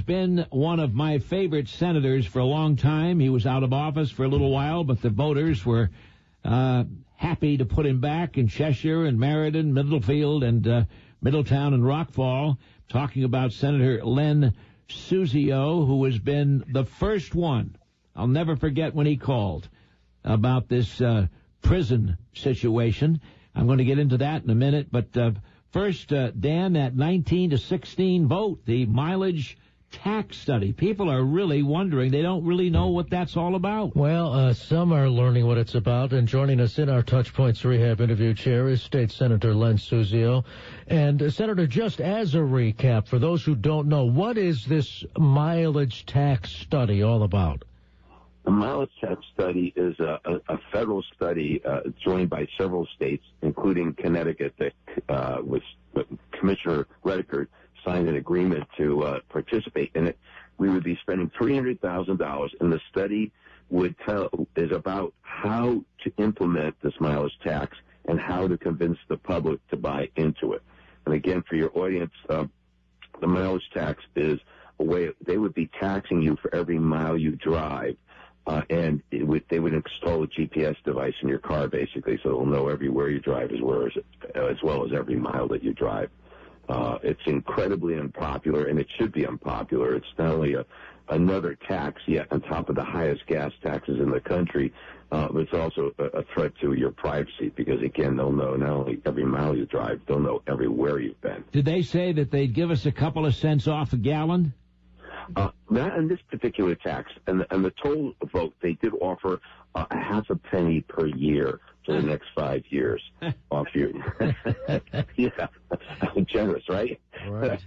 been one of my favorite senators for a long time. He was out of office for a little while, but the voters were happy to put him back in Cheshire and Meriden, Middlefield, and Middletown and Rockfall. Talking about Senator Len Suzio, who has been the first one. I'll never forget when he called about this prison situation. I'm going to get into that in a minute, but first, Dan, that 19-16 vote, the mileage tax study. People are really wondering. They don't really know what that's all about. Well, some are learning what it's about, and joining us in our Touchpoints Rehab interview chair is State Senator Len Suzio. And, Senator, just as a recap, for those who don't know, what is this mileage tax study all about? The mileage tax study is a federal study joined by several states, including Connecticut, that was Commissioner Rediker signed an agreement to participate in it. We would be spending $300,000, and the study is about how to implement this mileage tax and how to convince the public to buy into it. And again, for your audience, the mileage tax is a way they would be taxing you for every mile you drive. And they would install a GPS device in your car, basically, so they'll know everywhere you drive as well as every mile that you drive. It's incredibly unpopular, and it should be unpopular. It's not only another tax yet on top of the highest gas taxes in the country, but it's also a threat to your privacy because, again, they'll know not only every mile you drive, they'll know everywhere you've been. Did they say that they'd give us a couple of cents off a gallon? Not in this particular tax. And the total vote, they did offer a half a penny per year for the next 5 years off your... Yeah, generous, right? Right.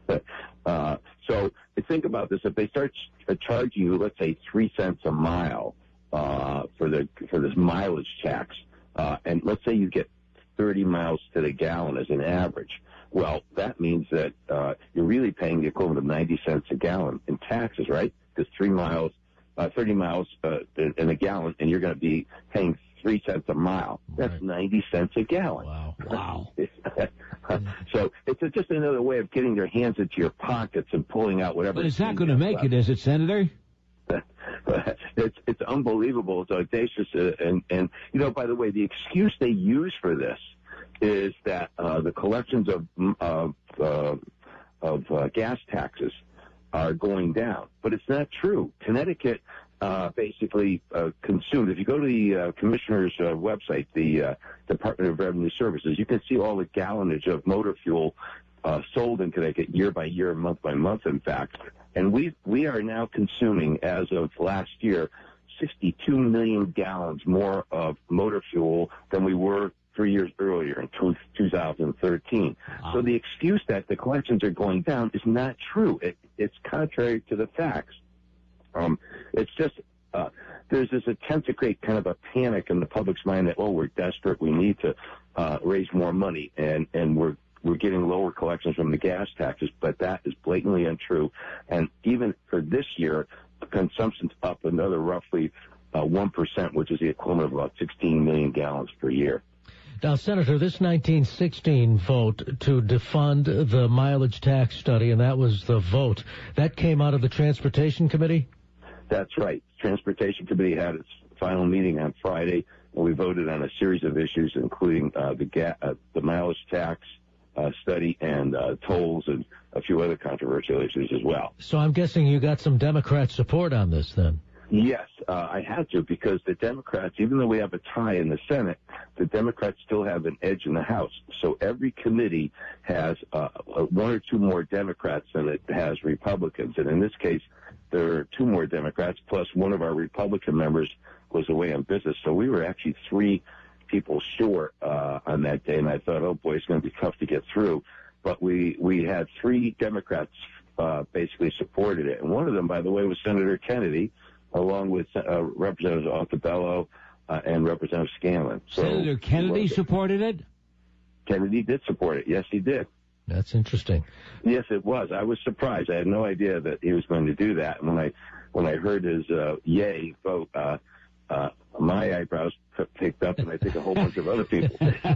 So think about this. If they start charging you, let's say, 3 cents a mile for this mileage tax, and let's say you get 30 miles to the gallon as an average, well, that means that you're really paying the equivalent of 90 cents a gallon in taxes, right? Because 30 miles in a gallon, and you're going to be paying 3 cents a mile. That's right. 90 cents a gallon. Wow. So it's just another way of getting their hands into your pockets and pulling out whatever. But it's not going to make it, is it, Senator? It's unbelievable. It's audacious. And by the way, the excuse they use for this is that the collections of gas taxes are going down. But it's not true. Connecticut basically consumed. If you go to the commissioner's website, the Department of Revenue Services, you can see all the gallonage of motor fuel sold in Connecticut year by year, month by month, in fact. And we are now consuming, as of last year, 62 million gallons more of motor fuel than we were 3 years earlier in 2013. Wow. So the excuse that the collections are going down is not true. It's contrary to the facts. It's just there's this attempt to create kind of a panic in the public's mind that, we're desperate, we need to raise more money, and we're getting lower collections from the gas taxes, but that is blatantly untrue. And even for this year, consumption's up another roughly 1%, which is the equivalent of about 16 million gallons per year. Now, Senator, this 1916 vote to defund the mileage tax study, and that was the vote, that came out of the Transportation Committee? That's right. Transportation Committee had its final meeting on Friday, and we voted on a series of issues, including the mileage tax study and tolls and a few other controversial issues as well. So I'm guessing you got some Democrat support on this then? Yes, I had to, because the Democrats, even though we have a tie in the Senate, the Democrats still have an edge in the House. So every committee has one or two more Democrats than it has Republicans. And in this case, there are two more Democrats, plus one of our Republican members was away on business. So we were actually 3 people short on that day, and I thought, oh boy, it's going to be tough to get through. But we had 3 Democrats basically supported it. And one of them, by the way, was Senator Kennedy, along with Representative Altabello and Representative Scanlon. So Senator Kennedy supported it? Kennedy did support it. Yes, he did. That's interesting. Yes, it was. I was surprised. I had no idea that he was going to do that. And when I heard his yay vote, my eyebrows picked up, and I think a whole bunch of other people.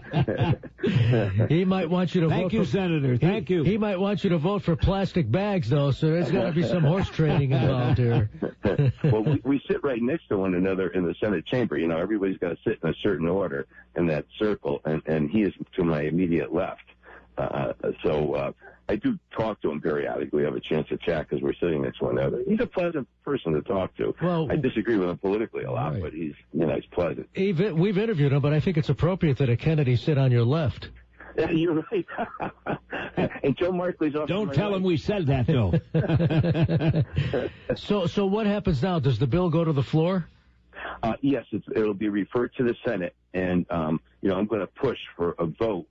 He might want you to vote. Thank you, Senator. Thank you. He might want you to vote for plastic bags, though, so there's got to be some horse trading involved here. Well, we sit right next to one another in the Senate chamber. You know, everybody's got to sit in a certain order in that circle, and he is to my immediate left. So I do talk to him periodically. We have a chance to chat because we're sitting next to one another. He's a pleasant person to talk to. Well, I disagree with him politically a lot, right. But he's pleasant. We've interviewed him, but I think it's appropriate that a Kennedy sit on your left. Yeah, you're right. And Joe Markley's off. Don't tell him we said that, though. So what happens now? Does the bill go to the floor? Yes, it'll be referred to the Senate, and I'm going to push for a vote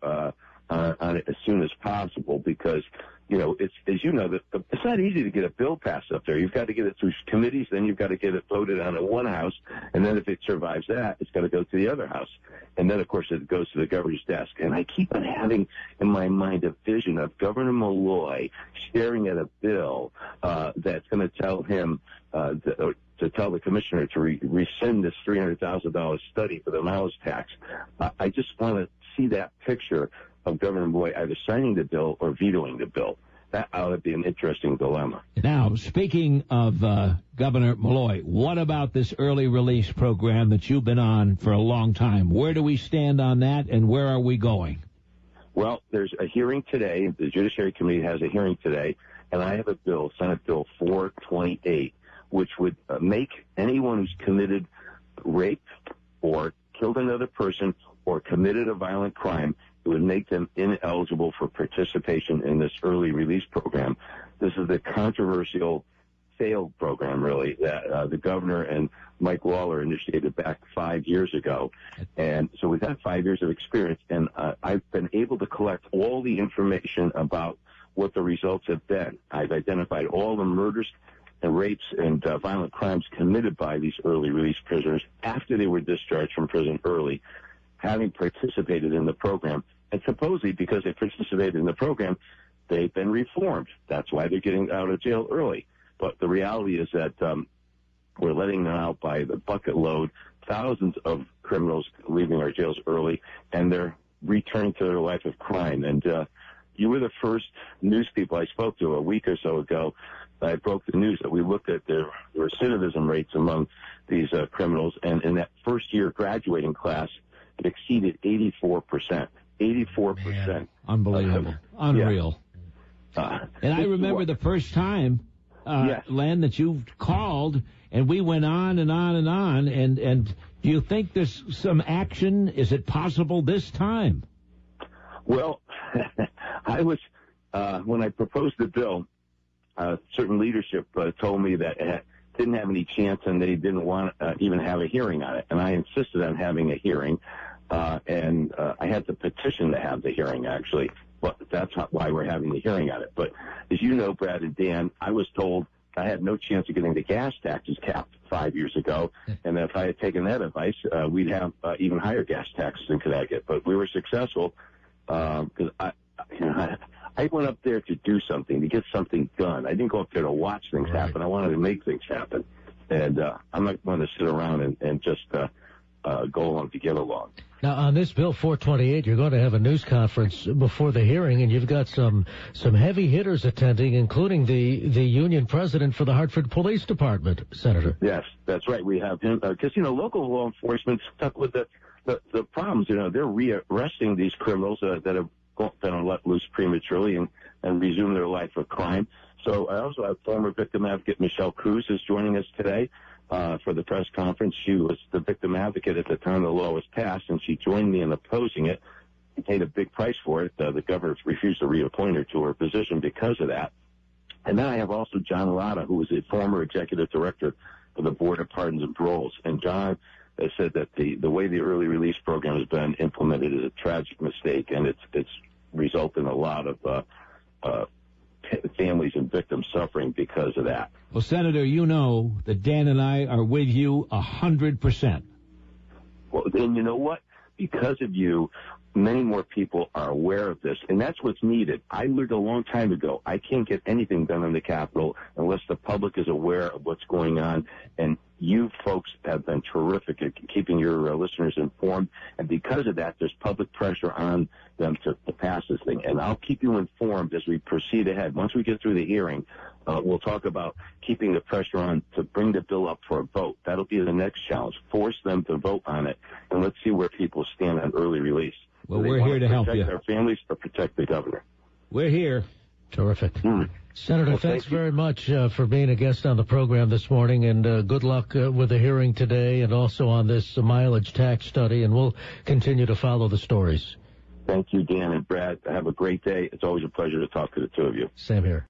on it as soon as possible because it's as you know it's not easy to get a bill passed up there. You've got to get it through committees, then you've got to get it voted on in one house, and then if it survives that, it's got to go to the other house, and then of course it goes to the governor's desk. And I keep on having in my mind a vision of Governor Malloy staring at a bill that's going to tell him to tell the commissioner to rescind this $300,000 study for the mileage tax. I just want to see that picture of Governor Malloy either signing the bill or vetoing the bill. That ought to be an interesting dilemma. Now, speaking of Governor Malloy, what about this early release program that you've been on for a long time? Where do we stand on that, and where are we going? Well, there's a hearing today. The Judiciary Committee has a hearing today, and I have a bill, Senate Bill 428, which would make anyone who's committed rape or killed another person or committed a violent crime, it would make them ineligible for participation in this early release program. This is the controversial failed program, really, that the governor and Mike Lawler initiated back 5 years ago. And so we've had 5 years of experience, and I've been able to collect all the information about what the results have been. I've identified all the murders and rapes and violent crimes committed by these early release prisoners after they were discharged from prison early, having participated in the program. And supposedly, because they participated in the program, they've been reformed. That's why they're getting out of jail early. But the reality is that we're letting them out by the bucket load, thousands of criminals leaving our jails early, and they're returning to their life of crime. And you were the first news people I spoke to a week or so ago. I broke the news that we looked at the recidivism rates among these criminals, and in that first-year graduating class, it exceeded 84%. 84%. Man, unbelievable. Unreal. Yeah. And I remember the first time, yes. Len, that you called, and we went on and on and on. And do you think there's some action? Is it possible this time? Well, I was, when I proposed the bill, certain leadership told me that it didn't have any chance and they didn't want to even have a hearing on it. And I insisted on having a hearing. And I had to petition to have the hearing, actually. But that's why we're having the hearing on it. But as you know, Brad and Dan, I was told I had no chance of getting the gas taxes capped 5 years ago. And if I had taken that advice, we'd have even higher gas taxes in Connecticut. But we were successful because I went up there to do something, to get something done. I didn't go up there to watch things happen. I wanted to make things happen. And I'm not going to sit around and just go along to get along. Now, on this Bill 428, you're going to have a news conference before the hearing, and you've got some heavy hitters attending, including the union president for the Hartford Police Department, Senator. Yes, that's right. We have him because local law enforcement stuck with the problems. They're rearresting these criminals that have been let loose prematurely and resume their life of crime. So I also have former victim advocate Michelle Cruz is joining us today. For the press conference. She was the victim advocate at the time the law was passed, and she joined me in opposing it. She paid a big price for it. The governor refused to reappoint her to her position because of that. And then I have also John Latta, who was a former executive director of the Board of Pardons and Paroles. And John has said that the way the early release program has been implemented is a tragic mistake, and it's resulted in a lot of families and victims suffering because of that. Well, Senator, you know that Dan and I are with you 100%. Well, then you know what? Because of you, many more people are aware of this, and that's what's needed. I learned a long time ago, I can't get anything done in the Capitol unless the public is aware of what's going on, and You folks have been terrific at keeping your listeners informed, and because of that, there's public pressure on them to pass this thing. And I'll keep you informed as we proceed ahead. Once we get through the hearing, we'll talk about keeping the pressure on to bring the bill up for a vote. That'll be the next challenge. Force them to vote on it, and let's see where people stand on early release. Well, we're here to help you. Protect their families or protect the governor. We're here. Terrific. Senator, thanks very much for being a guest on the program this morning, and good luck with the hearing today and also on this mileage tax study, and we'll continue to follow the stories. Thank you, Dan and Brad. Have a great day. It's always a pleasure to talk to the two of you. Same here.